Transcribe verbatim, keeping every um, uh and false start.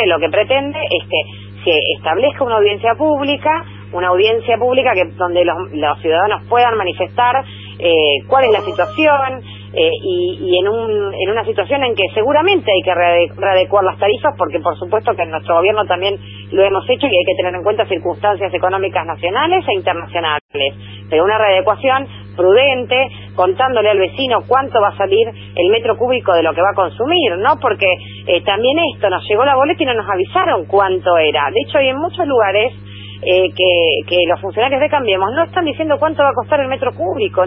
lo que pretende es que se establezca una audiencia pública, una audiencia pública que donde los, los ciudadanos puedan manifestar eh, cuál es la situación, eh, y, y en, un, en una situación en que seguramente hay que reade readecuar las tarifas, porque por supuesto que en nuestro gobierno también lo hemos hecho y hay que tener en cuenta circunstancias económicas nacionales e internacionales, pero una readecuación prudente, contándole al vecino cuánto va a salir el metro cúbico de lo que va a consumir, ¿no? Porque eh, también esto, nos llegó la boleta y no nos avisaron cuánto era. De hecho, hay en muchos lugares eh, que, que los funcionarios de Cambiemos no están diciendo cuánto va a costar el metro cúbico.